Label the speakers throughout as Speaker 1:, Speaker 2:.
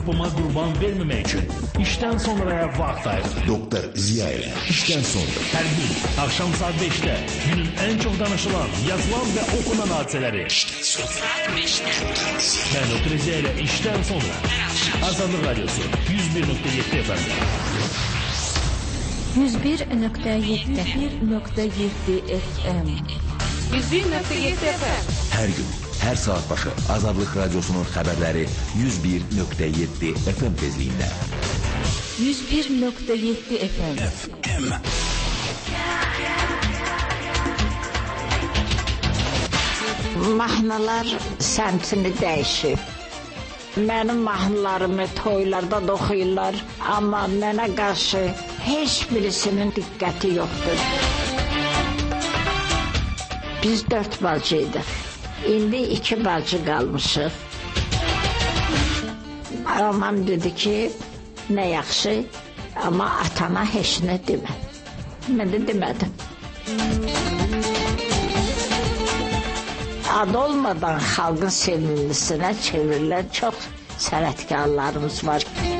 Speaker 1: Buna qurban verməmək üçün işdən sonraya vaxt ayır.
Speaker 2: Doktor Ziya ilə işdən sonra.
Speaker 1: Hər gün axşam saat 5-də günün ən çox danışılan, yazılan və okunan hadisələri.
Speaker 2: İşdən sonra.
Speaker 1: Mən Doktor Ziya ilə işdən sonra. Azadlıq Radyosu 101.7 FM.
Speaker 3: 101.7 FM.
Speaker 4: 101.7 FM.
Speaker 2: Hər gün, hər saat başı Azadlıq Radyosunun xəbərləri 101.7 FM tezliyində.
Speaker 3: 101.7 FM.
Speaker 5: Mahnılar səmtini dəyişib. Mənim mahnılarımı toylarda da oxuyurlar, amma mənə qarşı heç birisinin diqqəti yoxdur. Biz 4 bacıydıq. İndi 2 bacı qalmışıq. Anam dedi ki, nə yaxşı, amma atana heç nə demə. Mən də demədim. Ad olmadan xalqın sevimlisinə çevrilən çox sənətkarlarımız var.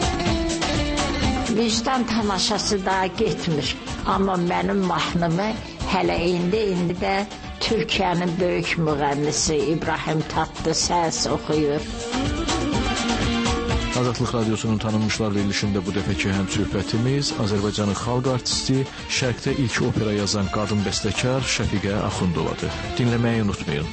Speaker 5: Vicdan tamaşası daha getmir. Amma mənim mahnımı hələ indi də Türkiyənin böyük müğənnisi İbrahim Tatlıses oxuyur.
Speaker 6: Azadlıq Radyosunun tanınmışlar verilişində bu dəfəki həmsöhbətimiz Azərbaycanın xalq artisti, Şərqdə ilk opera yazan qadın bəstəkar Şəfiqə Axundovadır. Dinləməyi unutmayın.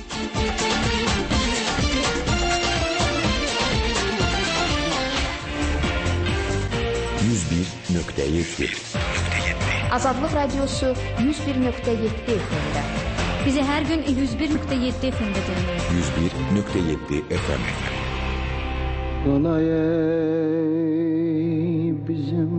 Speaker 3: Azadlıq Radyosu 101.7 FM'də. Bizi hər gün 101.7 FM'də dinləyin.
Speaker 2: 101.7 FM.
Speaker 7: Qalay bizim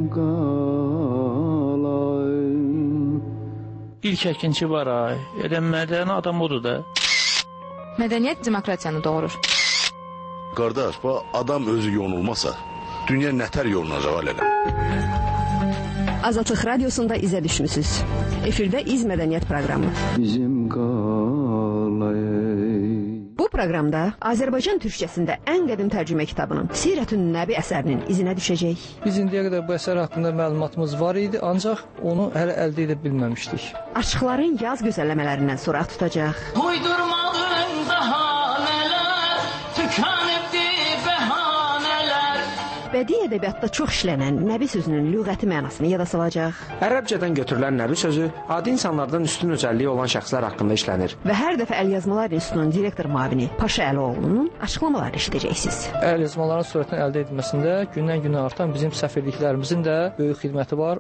Speaker 7: qalay.
Speaker 8: İlk əkinçi var ay. Elə mədəni adam odur da.
Speaker 4: Mədəniyyət demokratiyanı doğurur.
Speaker 9: Qardaş, bu adam özü yonulmasa, dünya nətər yolunacaq alədə?
Speaker 10: Azadlıq Radyosunda izə düşmüsünüz. Efirdə İz Mədəniyyət proqramı.
Speaker 7: Bizim qalay.
Speaker 10: Bu proqramda Azərbaycan türkçəsində ən qədim tərcümə kitabının Sirətün Nəbi əsərinin izinə düşəcək.
Speaker 8: Biz indiyə qədər bu əsər haqqında məlumatımız var idi, ancaq onu hələ əldə edə bilməmişdik.
Speaker 10: Aşıqların yaz gözəlləmələrindən soraq tutacaq.
Speaker 11: Uydurmağın bəhanələr, tükanibdi bəhanələr.
Speaker 10: Bədii ədəbiyyatda çox işlənən Nəbi sözünün lüğəti mənasını yada salacaq.
Speaker 12: Ərəbcədən götürülən Nəbi sözü adi insanlardan üstün özelliyi olan şəxslər haqqında işlənir.
Speaker 10: Və hər dəfə Əlyazmalar İnstitutunun direktor müavini Paşa Əloğlunun açıqlamalarını eşidəcəksiniz.
Speaker 8: Əlyazmaların sürətinin əldə edilməsində gündən-günə artan bizim səfirliklərimizin də böyük xidməti var.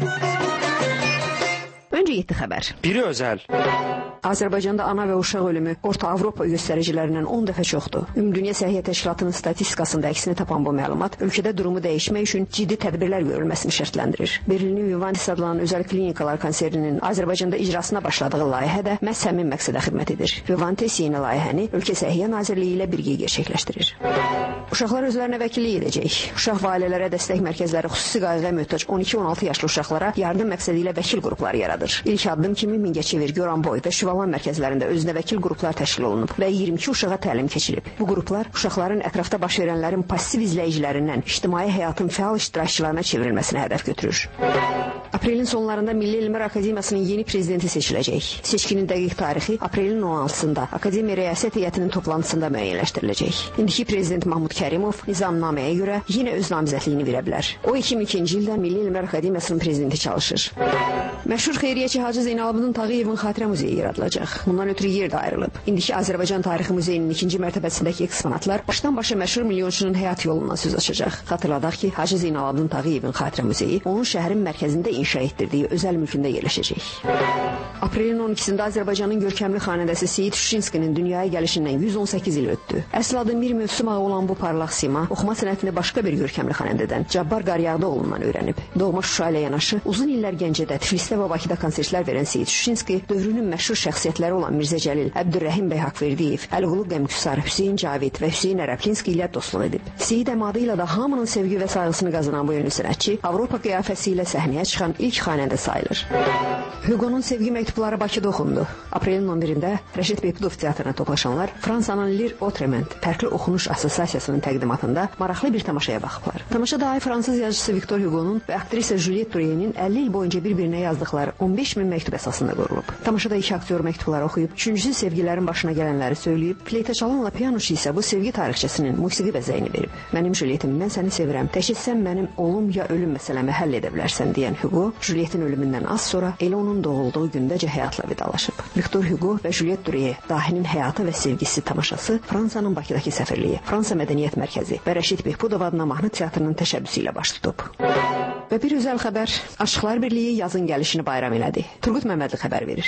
Speaker 10: Öncə 7 xəbər.
Speaker 12: Biri özəl.
Speaker 10: Azərbaycanda ana və uşaq ölümü Orta Avropa göstəricilərindən 10 dəfə çoxdur. Ümumdünya Səhiyyə Təşkilatının statistikasında əksini tapan bu məlumat ölkədə durumu dəyişmək üçün ciddi tədbirlər görülməsini şərtləndirir. Berlinin Vivantis adlanan özəl klinikalar konserinin Azərbaycanda icrasına başladığı layihə də məhz həmin məqsədə xidmət edir. Vivantis yeni layihəni Ölkə Səhiyyə Nazirliyi ilə birgə gerçəkləşdirir. Uşaqlar özlərinə vəkillik edəcək. Uşaq və ailələrə dəstək mərkəzləri xüsusi qayğıya möhtac 12-16 yaşlı uşaqlara yardım məqsədi ilə vəkil qrupları yaradır. İlk addım kimi Mingəçevir, Goranboy və Şüvalan mərkəzlərində özünə vəkil qruplar təşkil olunub və 22 uşağa təlim keçirilib. Bu qruplar uşaqların ətrafda baş verənlərin passiv izləyicilərindən ictimai həyatın fəal iştirakçılarına çevrilməsinə hədəf götürür. Aprelin sonlarında Milli Elmlər Akademiyasının yeni prezidenti seçiləcək. Seçkinin dəqiq tarixi aprelin 16-sında Akademiya Rəyasət Heyətinin toplantısında müəyyənləşdiriləcək. İndiki prezident Mahmud Kərimov nizamnaməyə görə yenə öz namizədliyini verə bilər. O 2002-ci ildə Milli Elmlər Akademiyasının prezidenti çalışır. Məşhur xeyriyyəçi Hacı Zeynalabdin Tağıyevin xatirə muzeyi yaradılacaq. Bundan ötürü yer də ayrılıb. İndiki Azərbaycan Tarixi Muzeyinin 2-ci mərtəbəsindəki eksponatlar başdan-başa məşhur milyonçunun həyat yolundan söz açacaq. Xatırladaq ki, Hacı Zeynalabdin Tağıyevin xatirə muzeyi onun şəhərin mərkəzində inşa etdirdiyi özəl mülkündə yerləşəcək. Aprelin 12-sində Azərbaycanın görkəmli xanəndəsi Seyid Şuşinskinin dünyaya gəlişindən 118 il ötdü. Əsl adı Mir Mövsüm ağı olan bu parlaq sima oxuma sənətini başqa bir görkəmli xanəndədən Cabbar Qaryağdıoğlundan öyrənib. Doğma Şuşa ilə yanaşı uzun illər Gəncədə, Tiflisdə və Bakıda konsertlər verən Seyid Şuşinski dövrünün məşhur şəxsiyyətləri olan Mirzə Cəlil, Əbdürrəhim bəy Haqverdiyev, Əliqulu Qəmküsar, Hüseyn Cavid və Hüseyn Ərəblinski ilə dostluq edib. Seyid əmadı ilə də hamının sevgi və sayğısını qazanan bu ünlü sənətçi Avropa qiyafəsi ilə səhnəyə çıxan ilk xanəndə sayılır. Hugo'nun sevgi məktubu məktubları Bakıda oxundu. Aprelin 11-də Rəşid Behbudov teatrına toplaşanlar Fransanın Lir Otrement Fərqli Oxunuş Assosiasiyasının təqdimatında maraqlı bir tamaşaya baxıblar. Tamaşada ay fransız yazıcısı Victor Hugo'nun və aktrisa Juliette Drouet'nin 50 il boyunca bir-birinə yazdıqları 15 min məktub əsasında qurulub. Tamaşada iki aktyor məktubları oxuyub, üçüncüsü sevgilərin başına gələnləri söyləyib, fleyta çalanla pianoçu isə bu sevgi tarixçəsinin musiqi bəzəyini verib. Mənim Julietim, mən səni sevirəm. Tək sən mənim olum ya ölüm məsələmi həll edə bilərsən deyən Hugo, Julietin ölümündən az sonra elə onun doğulduğu gündəcə həyatla vidalaşıb. Victor Hugo və Juliette Drouet Dahinin həyatı və sevgisi tamaşası Fransanın Bakıdakı səfirliyi, Fransa Mədəniyyət Mərkəzi və Rəşid Behbudov adına mahnı teatrının təşəbbüsü ilə baş tutub. Və bir özəl xəbər, Aşıqlar Birliyi yazın gəlişini bayram elədi. Turgut Məmmədli xəbər verir.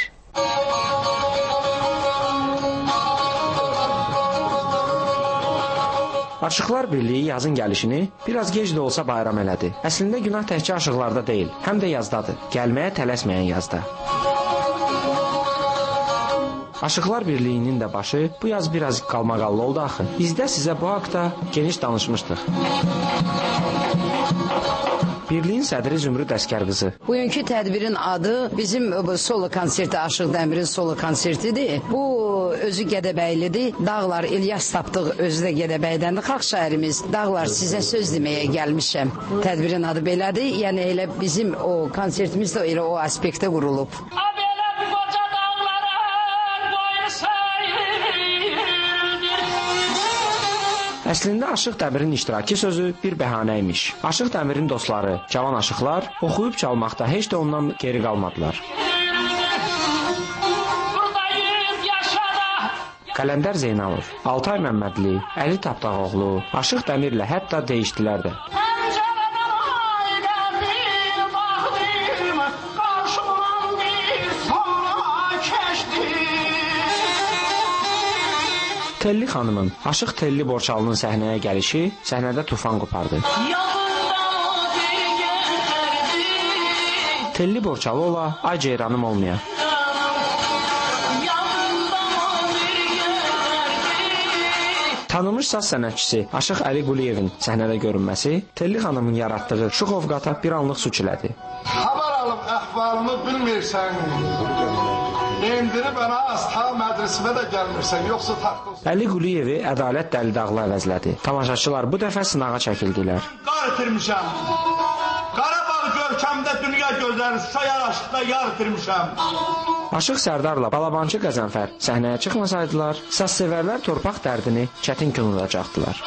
Speaker 12: Aşıqlar Birliyi yazın gəlişini biraz gec də olsa bayram elədi. Əslində günah təkcə aşıqlarda deyil, həm də yazdadır. Gəlməyə tələsməyən yazda. Aşıqlar Birliyinin də başı bu yaz biraz qalmaqallı oldu axı. Biz də sizə bu haqda geniş danışmışdıq. Birliyin sədri Zümrüd Əskərqızı.
Speaker 13: Bugünkü tədbirin adı bizim solo konserti, Aşıq Dəmirin solo konsertidir. Bu özü Gədəbəylidir. Dağlar İlyas Tapdıq özü də Gədəbəydəndir. Xalq şairimiz Dağlar sizə söz deməyə gəlmişəm. Tədbirin adı belədir. Yəni elə bizim o konsertimiz də elə o aspektə qurulub.
Speaker 12: Əslində Aşıq Dəmirin iştirakı sözü bir bəhanə imiş. Aşıq Dəmirin dostları, cavan aşıqlar oxuyub çalmaqda heç də ondan geri qalmadılar. Qələndər Zeynalov, Altay Məmmədli, Əli Tapdağoğlu, Aşıq Dəmirlə hətta deyişdilər də. Telli xanımın, Aşıq Telli Borçalının səhnəyə gəlişi səhnədə tufan qopardı. Telli Borçalı ola, ay ceyranım olmaya. Tanınmış saz sənətçisi Aşıq Əli Quliyevin səhnədə görünməsi Telli xanımın yaratdığı şux ovqata bir anlıq su çilədi.
Speaker 14: Xəbər alıb əhvalımı bilmirsən, endirib ənə asta mədrəsimə də gəlmirsən, yoxsa taxtılsın.
Speaker 12: Əli Quliyevi Ədalət Dəlidağlı əvəzlədi. Tamaşaçılar bu dəfə sınağa çəkildilər.
Speaker 14: Qar itirmişəm. Qarabağ görkəmdə dünya gözləri Şuşa yaraşıqda yar itirmişəm.
Speaker 12: Aşıq Sərdarla Balabancı Qəzənfər səhnəyə çıxmasaydılar, sazsevərlər torpaq dərdini çətin kınılacaqdılar.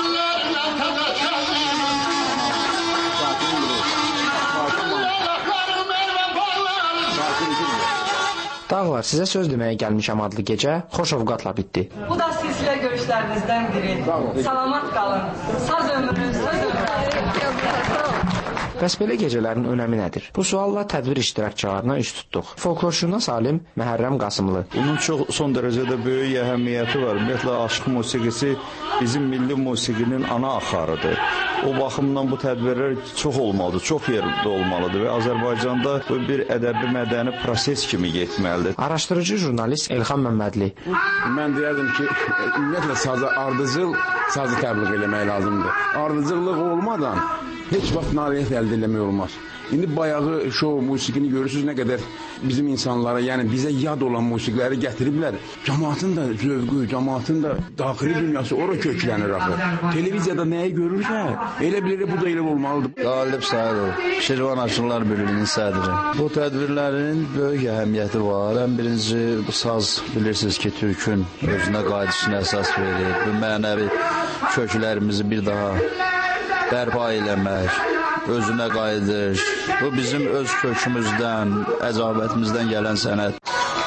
Speaker 12: Dağlar, sizə söz deməyə gəlmişəm adlı gecə xoş ovqatla bitdi.
Speaker 15: Bu da silsilə görüşlərinizdən biri. Salamat qalın. Saz ömrünüz, söz ömrünüz.
Speaker 12: Bəs belə gecələrin önəmi nədir? Bu sualla tədbir iştirakçılarına üst tutduq. Folklorşünas alim Məhərrəm Qasımlı.
Speaker 16: Bunun çox son dərəcədə böyük əhəmiyyəti var. Ümumiyyətlə, aşıq musiqisi bizim milli musiqinin ana axarıdır. O baxımdan bu tədbirlər çox olmalıdır, çox yerdə olmalıdır və Azərbaycanda bu bir ədəbi mədəni proses kimi getməlidir.
Speaker 12: Araşdırıcı jurnalist Elxan Məmmədli.
Speaker 17: Mən deyərdim ki, ümumiyyətlə sazı ardıcıl sazı təbliğ eləmək lazımdır. Ardıcıllıq olmadan heç vaxt nailiyyət əldə eləmək olmaz. İndi bayağı şou musiqini görürsünüz nə qədər bizim insanlara, yəni bizə yad olan musiqiləri gətiriblər. Cəmaatın da zövqü, cəmaatın da daxili dünyası ora köklənir axı. Televiziyada nəyi görürsə, elə bilir bu da elə olmalıdır.
Speaker 18: Qalib Sədov, Şirvan Aşıqlar Birliyinin sədri. Bu tədbirlərin böyük əhəmiyyəti var. Ən birinci, bu saz bilirsiniz ki, türkün özünə qayıdışına əsas verir. Bu mənəvi köklərimizi bir daha bərpa eləmək, özünə qayıdış. Bu bizim öz kökümüzdən, əcabətimizdən gələn sənət.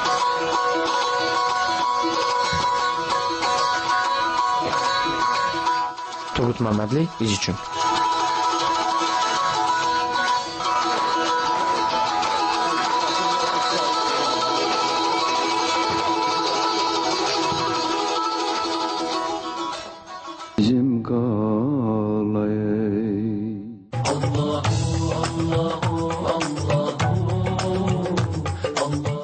Speaker 12: Turgut Məmmədli, biz üçün.
Speaker 7: Bizim qalay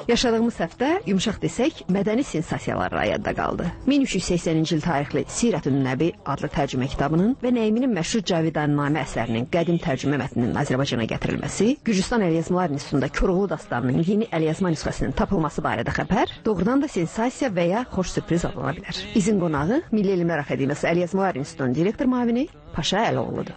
Speaker 10: Yaşadığımız həftə, yumşaq desək, mədəni sensasiyalar rayadda qaldı. 1380-ci il tarixli Sirətün Nəbi adlı tərcümə kitabının və Nəyminin məşhur Cavidannamə əsərinin qədim tərcümə mətninin Azərbaycana gətirilməsi, Gürcüstan Əlyazmalar İnstitutunda Koroğlu dastanının yeni əlyazma nüsxəsinin tapılması barədə xəbər doğrudan da sensasiya və ya xoş sürpriz adlana bilər. İzin qonağı Milli Elmlər Akademiyası Əlyazmalar İnstitutunun direktor müavini Paşa Əloğludur.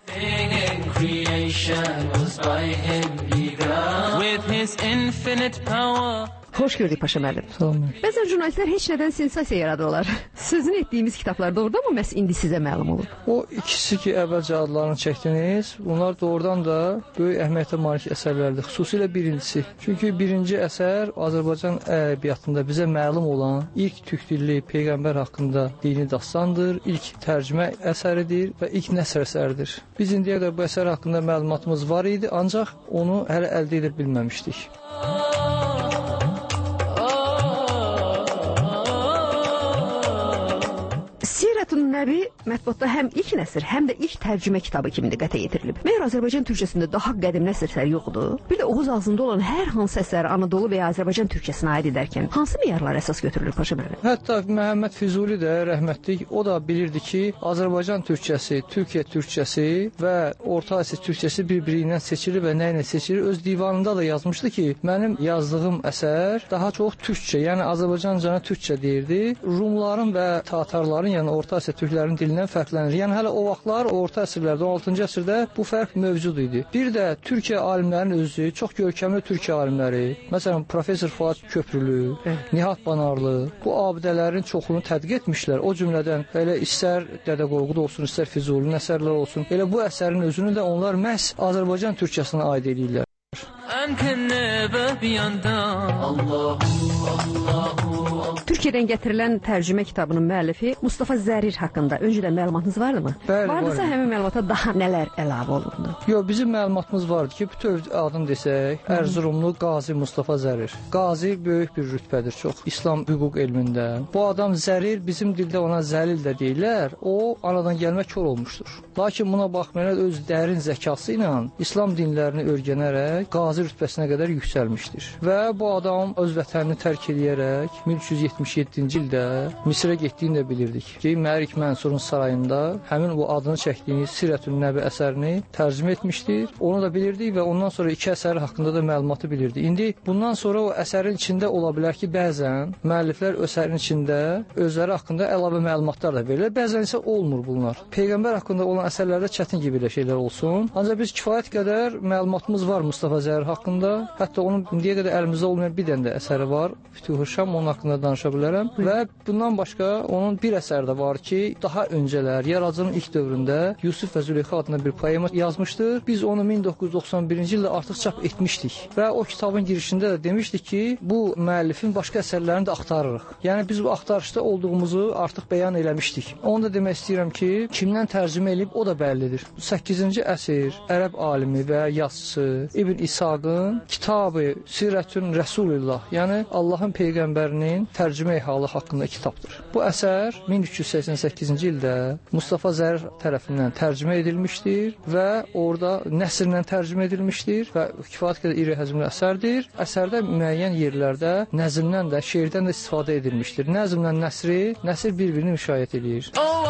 Speaker 11: With his infinite power.
Speaker 10: Xoş gördük Paşa müəllim. Bəzən jurnalistlər heç nədən sensasiya yaradırlar. Sözünü etdiyimiz kitablar doğrudan mı məhz indi sizə məlum olub?
Speaker 8: O ikisi ki, əvvəlcə adlarını çəkdiniz, bunlar doğrudan da böyük əhəmiyyətə malik əsərlərdir. Xüsusilə birincisi. Çünki birinci əsər Azərbaycan ədəbiyyatında bizə məlum olan ilk türk dilli peyğəmbər haqqında dini dastandır, ilk tərcümə əsəridir və ilk nəsr əsəridir. Biz indiyə qədər bu əsər haqqında məlumatımız var idi, ancaq onu hələ əldə edə bilməmişdik.
Speaker 10: Sirətün Nəbi mətbuatda həm ilk nəsr, həm də ilk tərcümə kitabı kimi diqqətə yetirilib. Məyər Azərbaycan türkçəsində daha qədim nəsrlər yoxdur? Bir də Oğuz ağzında olan hər hansı əsər Anadolu və ya Azərbaycan türkçəsinə aid edərkən hansı meyarlar əsas götürülür Paşa müəllim?
Speaker 8: Hətta Məhəmməd Füzuli də rəhmətlik, o da bilirdi ki, Azərbaycan türkçəsi, Türkiyə türkçəsi və Orta Asiya türkçəsi bir-biri ilə seçilir və nə ilə seçilir? Öz divanında da yazmışdı ki, mənim yazdığım əsər daha çox türkçə, yəni Azərbaycancanə türkçə deyirdi. Rumların və Tatarların, yəni Orta Asiya türklərinin dilindən fərqlənir. Yəni hələ o vaxtlar orta əsrlərdə, 16-cı əsrdə bu fərq mövcud idi. Bir də Türkiyə alimlərinin özü, çox görkəmli Türkiyə alimləri, məsələn Professor Fuad Köprülü, Nihat Banarlı, bu abidələrin çoxunu tədqiq etmişlər. O cümlədən elə istər Dədə Qorqud olsun, istər Füzulinin əsərləri olsun. Elə bu əsərin özünü də onlar məhz Azərbaycan türkçəsinə aid edirlər.
Speaker 10: Türkiyədən gətirilən tərcümə kitabının müəllifi Mustafa Zərir haqqında öncədən məlumatınız vardımı?
Speaker 8: Bəli,
Speaker 10: vardırsa həmin məlumata daha nələr əlavə olundu?
Speaker 8: Yox, bizim məlumatımız vardı ki, bütöv adını desək, Ərzurumlu Qazi Mustafa Zərir. Qazi böyük bir rütbədir, çox İslam hüquq elmində. Bu adam Zərir, bizim dildə ona Zəlil də deyirlər, o anadan gəlmə kör olmuşdur. Lakin buna baxmayaraq öz dərin zəkası ilə İslam dinlərini öyrənərək qazi rütbəsinə qədər yüksəlmişdir. Və bu adam öz vətənini tərk edərək 1377-ci ildə Misrə getdiyini də bilirdik. Ki, Mərik Mənsurun sarayında həmin bu adını çəkdiyiniz Sirətün Nəbi əsərini tərcümə etmişdir. Onu da bilirdik və ondan sonra iki əsər haqqında da məlumatı bilirdik. İndi bundan sonra o əsərin içində ola bilər ki, bəzən müəlliflər əsərin içində özləri haqqında əlavə məlumatlar da verirlər. Bəzən isə olmur bunlar. Peyğəmbər haqqında olan əsərlərdə çətin ki, belə şeylər olsun. Ancaq biz kifayət qədər məlumatımız var Mustafa Zərir haqqında. Hətta onun indiyə qədər əlimizdə olmayan bir dənə də əsəri var. Fütuh-ı Şam, onun haqqında danışa bilərəm. Və bundan başqa onun bir əsəri də var ki, daha öncələr, yaradıcının ilk dövründə Yusuf və Züleyxa adında bir poema yazmışdır. Biz onu 1991-ci ildə artıq çap etmişdik. Və o kitabın girişində də demişdik ki, bu müəllifin başqa əsərlərini də axtarırıq. Yəni biz bu axtarışda olduğumuzu artıq bəyan eləmişdik. Onu da demək istəyirəm ki, kimdən tərcümə edib o da bəllidir. 8-ci əsr ərəb alimi və yazıçısı İbn İsaqın kitabı Sirətün Rəsulillah, yəni Allahın Peyğəmbərinin tərcümə halı haqqında kitabdır. Bu əsər 1388-ci ildə Mustafa Zərir tərəfindən tərcümə edilmişdir və orada nəsrlə tərcümə edilmişdir və kifayət qədər iri həcmli əsərdir. Əsərdə müəyyən yerlərdə nəzmdən də, şeirdən də istifadə edilmişdir. Nəzmlə nəsr bir-birini müşayiət edir.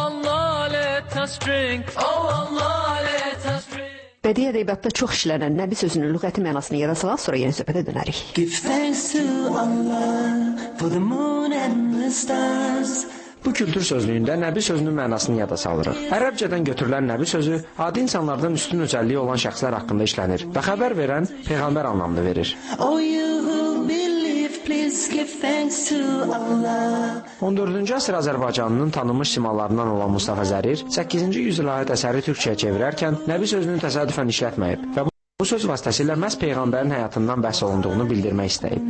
Speaker 10: Bədii ədəbiyyatda çox işlənən Nəbi sözünün lüğəti mənasını yada salaq, sonra yeni söhbətə dönərik.
Speaker 11: Give thanks to Allah for the moon and the stars.
Speaker 12: Bu kültür sözlüyündə Nəbi sözünün mənasını yada salırıq. Ərəbcədən götürülən Nəbi sözü adi insanlardan üstün özelliyi olan şəxslər haqqında işlənir və xəbər verən Peyğəmbər anlamını verir.
Speaker 11: Oh, you who believe, please give thanks to Allah.
Speaker 12: 14-cü əsr Azərbaycanının tanınmış simalarından olan Mustafa Zərir 8-ci yüzyıla aid əsəri türkçəyə çevirərkən Nəbi sözünü təsadüfən işlətməyib və bu söz vasitəsilə məhz Peyğəmbərin həyatından bəhs olunduğunu bildirmək istəyib.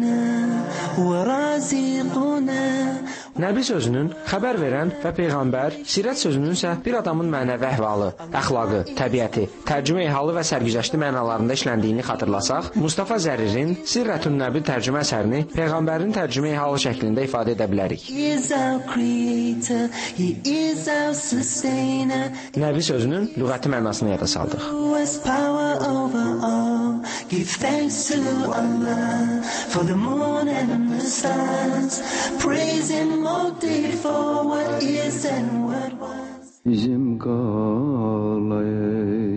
Speaker 12: Nəbi sözünün xəbər verən və Peyğəmbər, sirət sözünün isə bir adamın mənəvi əhvalı, əxlaqı, təbiəti, tərcümə halı və sərgüzəşti mənalarında işləndiyini xatırlasaq, Mustafa Zəririn Sirətün Nəbi tərcümə əsərini Peyğəmbərin tərcümə halı şəklində ifadə edə bilərik. Nəbi sözünün lüğəti mənasını yada saldıq.
Speaker 11: Give thanks to Allah for the moon and the stars. Praise Him all day for what is and what was.
Speaker 7: Bizim qalayı.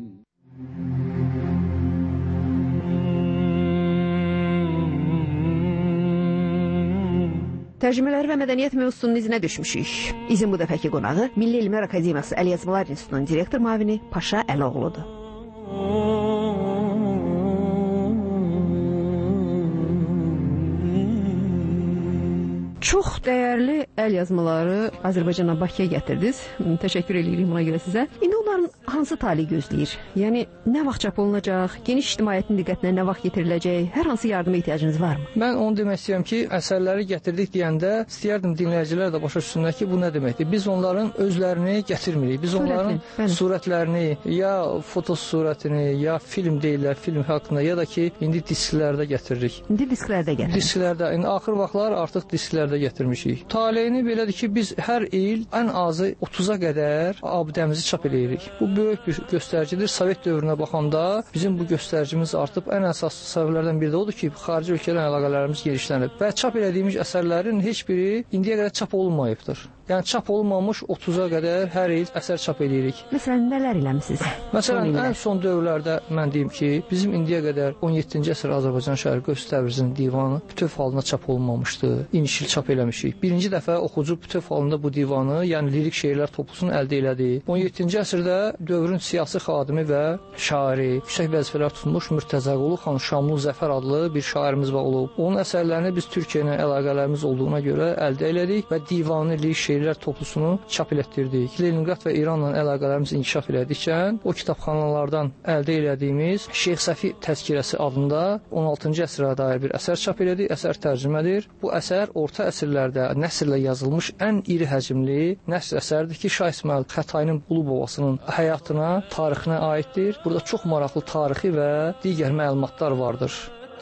Speaker 10: Tərcümələri və mədəniyyət mövzusunun izinə düşmüşük. İzin bu dəfəki qonağı Milli Elmlər Akademiyası Əlyazmalar İnstitutunun direktor müavini Paşa Əloğludur. Çox dəyərli əl yazmaları Azərbaycana Bakıya gətirdiniz. Təşəkkür edirik buna görə sizə. İndi onların hansı tali gözləyir? Yəni, nə vaxt çap olunacaq? Geniş ictimaiyyətin diqqətinə nə vaxt yetiriləcək? Hər hansı yardıma ehtiyacınız varmı?
Speaker 8: Mən onu demək istəyirəm ki, əsərləri gətirdik deyəndə istəyərdim dinləyicilər də başa düşsünlər ki, bu nə deməkdir? Biz onların özlərini gətirmirik. Biz onların surətlərini, ya foto surətini, ya film deyirlər, film haqqında, ya da ki, indi disklərdə gətiririk.
Speaker 10: İndi disklərdə gətiririk.
Speaker 8: Disklərdə, indi axır vaxtlar artıq disklərdə gətirmişik. Taleyini belədir ki, biz hər il ən azı 30-a qədər abidəmizi çap eləyirik. Bu böyük bir göstəricidir. Sovet dövrünə baxanda bizim bu göstəricimiz artıb. Ən əsaslı səbəblərdən biri də odur ki, xarici ölkələrlə əlaqələrimiz genişlənib və çap elədiyimiz əsərlərin heç biri indiyə qədər çap olunmayıbdır. Yəni çap olunmamış 30-a qədər hər il əsər çap eləyirik.
Speaker 10: Məsələn, nələr eləmisiniz?
Speaker 8: Məsələn, ən son dövrlərdə mən deyim ki, bizim indiyə qədər 17-ci əsr Azərbaycan Şərqi Öz Təbrizinin divanı bütöv halında çap olunmamışdı. İnişil çap eləmişik. Birinci dəfə oxucu bütöv halında bu divanı, yəni lirik şeirlər toplusunu əldə elədi. 17-ci əsrdə dövrün siyasi xadimi və şairi, yüksək vəzifələr tutmuş Mürtəzəqulu xan Şamlı Zəfər adlı bir şairimiz var olub. Onun əsərlərini biz Türkiyə ilə əlaqələrimiz olduğuna görə əldə elədik və divanı lirik şeirlər toplusunu çap elətdirdik. Leningrad və İranla əlaqələrimiz inkişaf elədikcə o kitabxanalardan əldə elədiyimiz Şeyx Səfi təzkirəsi adında 16-cı əsrə dair bir əsər çap elədik. Əsər tərcümədir. Bu əsər orta əsrlərdə nəsrlə yazılmış ən iri həcmli nəsr əsərdir ki, Şah İsmayıl Xətainin Bulu babasının həyatına, tarixinə aiddir. Burada çox maraqlı tarixi və digər məlumatlar vardır.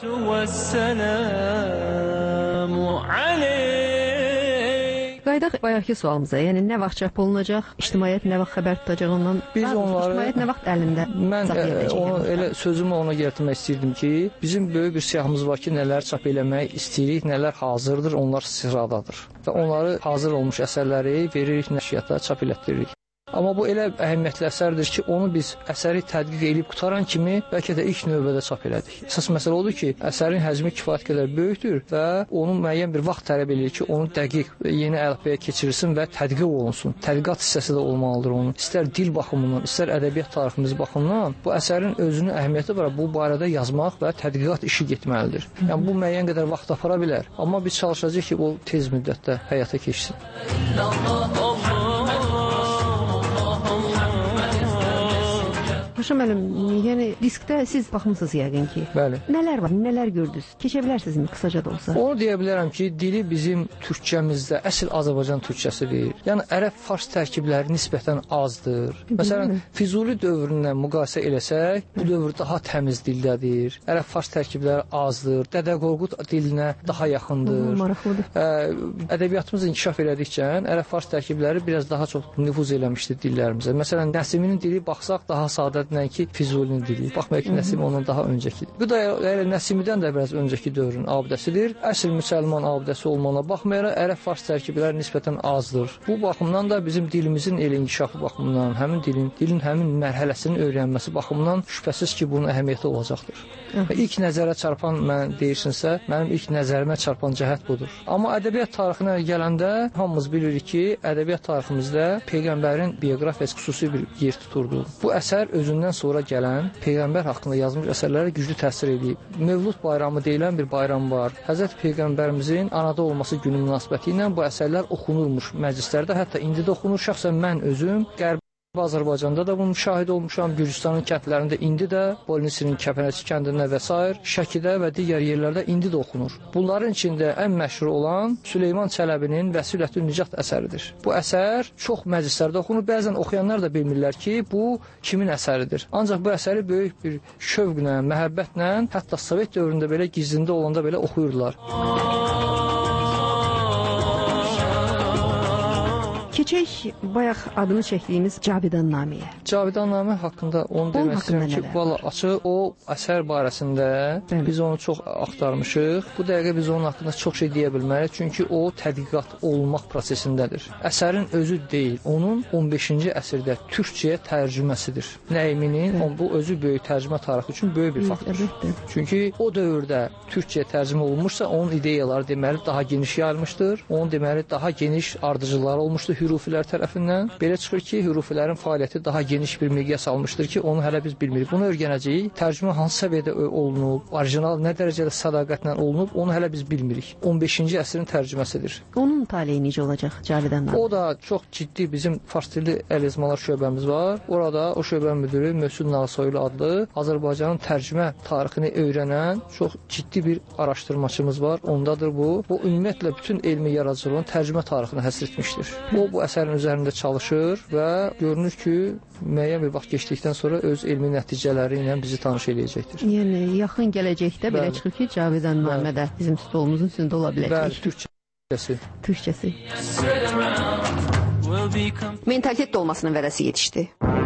Speaker 10: Qaydaq bayaqki sualımıza, yəni nə vaxt çap olunacaq, ictimaiyyət nə vaxt xəbər tutacaq ondan,
Speaker 8: biz onları,
Speaker 10: ictimaiyyət nə vaxt əlində
Speaker 8: mən onu elə sözümü ona gətirmək istəyirdim ki, bizim böyük bir siyahımız var ki, nələr çap eləmək istəyirik, nələr hazırdır, onlar sıradadır və onları hazır olmuş əsərləri veririk nəşriyyata, çap elətdiririk. Amma bu elə əhəmiyyətli əsərdir ki, onu biz əsəri tədqiq edib qutaran kimi bəlkə də ilk növbədə çap elədik. Əsas məsələ odur ki, əsərin həcmi kifayət qədər böyükdür və onun müəyyən bir vaxt tələb edir ki, onu dəqiq yeni əlifbaya keçirilsin və tədqiq olunsun. Tədqiqat hissəsi də olmalıdır onun. İstər dil baxımından, istər ədəbiyyat tariximiz baxımından bu əsərin özünün əhəmiyyəti var. Bu barədə yazmaq və tədqiqat işi getməlidir. Yəni bu müəyyən qədər vaxt apara bilər. Amma biz çalışacağıq ki, o tez müddətdə həyata keçsin.
Speaker 10: Paşa müəllim, yəni diskdə siz baxmısınız yəqin ki.
Speaker 8: Bəli.
Speaker 10: Nələr var, nələr gördünüz? Keçə bilərsinizmi qısaca da olsa?
Speaker 8: Onu deyə bilərəm ki, dili bizim türkçəmizdə əsl Azərbaycan türkçəsidir. Yəni ərəb-fars tərkibləri nisbətən azdır. Məsələn, Füzuli dövründən müqayisə eləsək, bu dövr daha təmiz dildədir. Ərəb-fars tərkibləri azdır. Dədə Qorqud dilinə daha yaxındır.
Speaker 10: Maraqlıdır.
Speaker 8: Ədəbiyyatımız inkişaf elədikcə ərəb-fars tərkibləri biraz daha çox nüfuz eləmişdir dillərimizə. Məsələn, Nəsiminin dili baxsaq daha sadə ki, Füzulinin dili. Baxmayaq ki, Nəsim ondan daha öncəkidir. Bu da Nəsimidən də biraz öncəki dövrün abidəsidir. Əsl müsəlman abidəsi olmağına baxmayaraq, ərəb-fars tərkibləri nisbətən azdır. Bu baxımdan da bizim dilimizin elə inkişafı baxımından, həmin dilin həmin mərhələsinin öyrənməsi baxımından şübhəsiz ki, bunun əhəmiyyəti olacaqdır. Və ilk nəzərə çarpan, mən deyirsinizsə, mənim ilk nəzərimə çarpan cəhət budur. Amma ədəbiyyat tarixinə gələndə hamımız bilirik ki, ədəbiyyat tariximizdə Peyğəmbərin bioqrafiyası xüsusi bir yer tuturdu. Bu əsər özündən sonra gələn Peyğəmbər haqqında yazmış əsərlərə güclü təsir edib. Mövlud bayramı deyilən bir bayram var. Həzrət Peyğəmbərimizin anada olması günü münasibəti ilə bu əsərlər oxunurmuş məclislərdə, hətta indi də oxunur. Şəxsən mən özüm Qərbi Azərbaycanda da bunun müşahid olmuşam. Gürcüstanın kəndlərində indi də, Bolnisinin Kəpənəçi kəndində və s. Şəkidə və digər yerlərdə indi də oxunur. Bunların içində ən məşhur olan Süleyman Çələbinin Vəsilətün Nicat əsəridir. Bu əsər çox məclislərdə oxunur. Bəzən oxuyanlar da bilmirlər ki, bu kimin əsəridir. Ancaq bu əsəri böyük bir şövqlə, məhəbbətlə, hətta Sovet dövründə belə gizlində olanda belə oxuyurdular.
Speaker 10: Keçək bayaq adını çəkdiyimiz Cavidan Namiyə.
Speaker 8: Cavidan Namə haqqında onu demək istəyirəm ki, valla açıq o əsər barəsində biz onu çox axtarmışıq. Bu dəqiqə biz onun haqqında çox şey deyə bilmərik, çünki o tədqiqat olunmaq prosesindədir. Əsərin özü deyil, onun 15-ci əsrdə türkçəyə tərcüməsidir. Nəiminin bu özü böyük tərcümə tarixi üçün böyük bir faktordur. Çünki o dövrdə türkçəyə tərcümə olunmuşsa, onun ideyaları deməli daha geniş yayılmışdır. Onun deməli daha geniş ardıcılları olmuşdur hürufilər tərəfindən. Belə çıxır ki, hürufilərin fəaliyyəti daha geniş bir miqyas almışdır ki, onu hələ biz bilmirik. Bunu öyrənəcəyik. Tərcümə hansı səviyyədə olunub, orijinal nə dərəcədə sədaqətlə olunub, onu hələ biz bilmirik. 15-ci əsrin tərcüməsidir.
Speaker 10: Onun taleyi necə olacaq Cavidan Namə?
Speaker 8: O da çox ciddi bizim fars dilli əlyazmalar şöbəmiz var. Orada o şöbənin müdiri Möhsün Nağısoylu adlı Azərbaycanın tərcümə tarixini öyrənən çox ciddi bir araşdırmacımız var. Ondadır bu. O ümumiyyətlə bütün elmi yaradıcılığın tərcümə tarixini həsr etmişdir. O bu əsərin üzərində çalışır və görünür ki, müəyyən bir vaxt keçdikdən sonra öz elmi nəticələri ilə bizi tanış edəcəkdir.
Speaker 10: Yəni yaxın gələcəkdə belə çıxır ki, Cavidan Namə də bizim stolumuzun üstündə ola biləcək.
Speaker 8: Bəli,
Speaker 10: türkçəsi. Mentalitet dolmasının vədəsi yetişdi.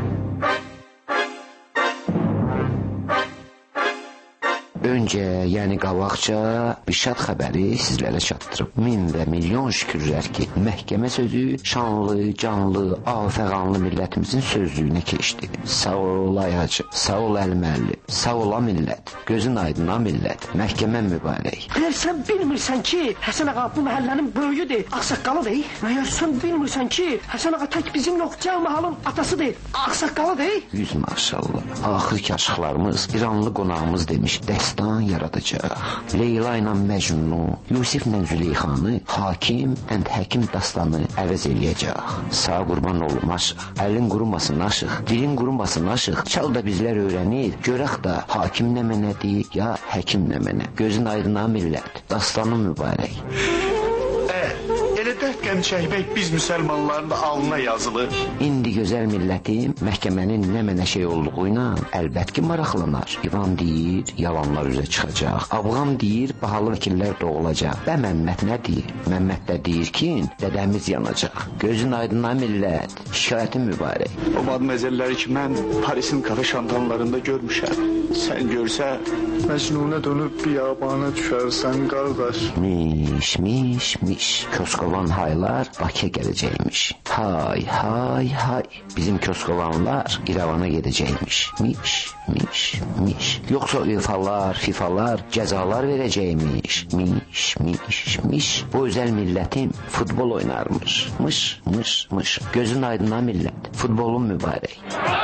Speaker 19: Öncə, yəni qabaqca bir şad xəbəri sizlərə çatdırıb. Min və milyon şükürlər ki, məhkəmə sözü şanlı, canlı, afəğanlı millətimizin sözlüyünə keçdi. Sağ ol ayacı, sağ ol Əlməlli, sağ ola millət, gözün aydına millət, məhkəmə mübarək.
Speaker 20: Məyər sən bilmirsən ki, Həsən ağa bu məhəllənin böyüdür, ağsaqqalıdır. Məyər sən bilmirsən ki, Həsən ağa tək bizim yox, cəl mahalın atasıdır, ağsaqqalıdır.
Speaker 19: Yüz maşallah, axır ki aşıqlarımız, İranlı qonağımız demiş, destan yaradacaq. Leyla ilə Məcnunu, Yusif ilə Züleyxanı, hakim and həkim dastanı əvəz eləyəcək. Sağ qurban olum aşıq, əlin qurumasın aşıq, dilin qurumasın aşıq. Çal da bizlər öyrənir, görək da hakim nə mənədir, ya həkim nə mənə. Gözün aydına millət, dastanı mübarək.
Speaker 21: Elə dərd qəm çəkmək biz müsəlmanların alnına yazılır.
Speaker 19: İndi gözəl millətim məhkəmənin nə mənə şey olduğu ilə əlbət ki maraqlanar. İvan deyir, yalanlar üzə çıxacaq. Abğam deyir, bahalı vəkillər doğulacaq. Və Məmməd nə deyir? Məmməd də deyir ki, dədəmiz yanacaq. Gözün aydına millət, şikayətin mübarək.
Speaker 21: O madməzəlləri ki, mən Parisin kafe şantanlarında görmüşəm. Sən görsə, Məcnunə dönüb biyabana düşərsən, qardaş.
Speaker 19: Miş. Koskovan haylar Bakıya gələcəkmiş. Hay. Bizim Koskovanlar İrəvana gedəcəkmiş. Miş. Yoxsa UEFA'lar, FIFA'lar cəzalar verəcəkmiş. Miş. Bu özəl millətim futbol oynarmış. Mış. Gözün aydına millət, futbolun mübarək.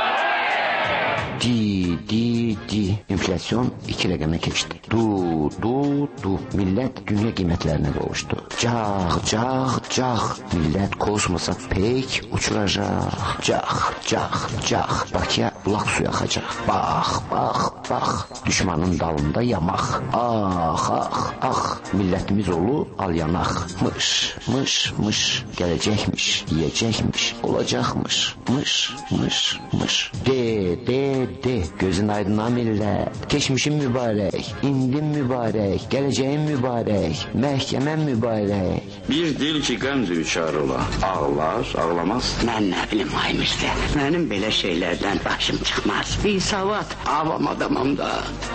Speaker 19: Di. Enflasyon 2 rəqəmə keçdi. Du. Millət dünya qiymətlərinə qovuşdu. Cağ. Millət kosmosa pek uçuracaq. Cağ. Bakıya bulaq suya axacaq. Bax. Düşmanın dalında yamaq. Ax. Millətimiz olub al yanaq. Mış. Gələcəkmiş, yiyəcəkmiş, olacaqmış. Mış. De. Gözün aydına millət. Keçmişin mübarək, indin mübarək, gələcəyin mübarək, məhkəmən mübarək.
Speaker 21: Bir dil ki qəm düçarı ola. Ağlar, ağlamaz.
Speaker 20: Mən nə bilim ay müstə. Mənim belə şeylərdən başım çıxmaz. Bir savat, avam adamım da.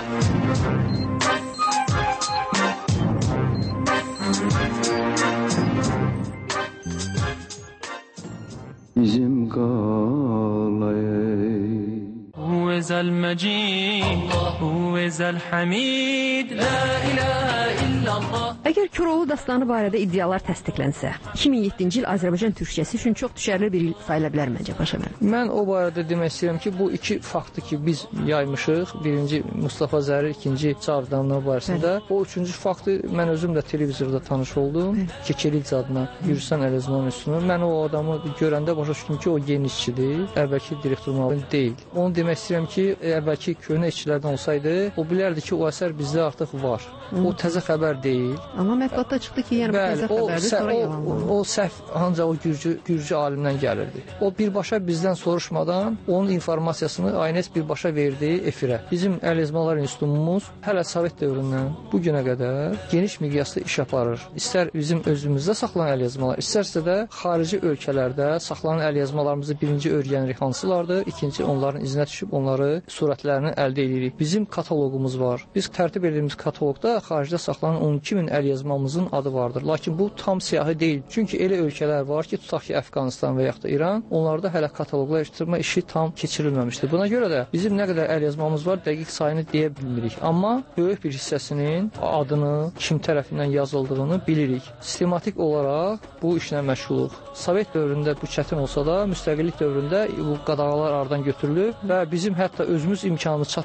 Speaker 7: Bizim qalayı
Speaker 22: هو المجيد هو الحميد لا إله إلا الله.
Speaker 10: Əgər Koroğlu dastanı barədə iddialar təsdiqlənsə, 2007-ci il Azərbaycan türkçəsi üçün çox düşərli bir il sayıla bilər məncə Paşa müəllim.
Speaker 8: Mən o barədə demək istəyirəm ki, bu iki faktı ki biz yaymışıq, birinci Mustafa Zərir, ikinci Cavidanlar barəsində. O üçüncü faktı mən özüm də televizorda tanış oldum. Kekelic adına Gürcistan Əlyazma Üstünü. Mən o adamı görəndə başa düşdüm ki, o genişçidir, əvvəlki direktor müavini deyil. Onu demək istəyirəm ki, əvvəlki köhnə işçilərdən olsaydı, o bilərdi ki, o əsər bizdə artıq var. O təzə xəbər deyil.
Speaker 10: Amma mətbuatda çıxdı ki, yəni bu təzə xəbərdir, sonra yalanlandı.
Speaker 8: O səhv ancaq o gürcü alimdən gəlirdi. O birbaşa bizdən soruşmadan onun informasiyasını ANS birbaşa verdi efirə. Bizim Əlyazmalar İnstitutumuz hələ Sovet dövründən bu günə qədər geniş miqyaslı iş aparır. İstər bizim özümüzdə saxlanan əlyazmalar, istərsə də xarici ölkələrdə saxlanan əlyazmalarımızı birinci öyrənirik hansılardır, ikinci onların izinə düşüb onları surətlərini əldə edirik. Bizim kataloqumuz var. Biz tərtib edilmiş kataloqda xaricdə saxlanan 12.000 əlyazmamızın adı vardır. Lakin bu tam siyahı deyil. Çünki elə ölkələr var ki, tutaq ki, Əfqanistan və yaxud da İran, onlarda hələ kataloqlaşdırma işi tam keçirilməmişdir. Buna görə də bizim nə qədər əlyazmamız var, dəqiq sayını deyə bilmirik. Amma böyük bir hissəsinin adını, kim tərəfindən yazıldığını bilirik. Sistematik olaraq bu işlə məşğuluq. Sovet dövründə bu çətin olsa da, müstəqillik dövründə bu qadağalar aradan götürülüb və bizim hətta özümüz imkanımız çatmır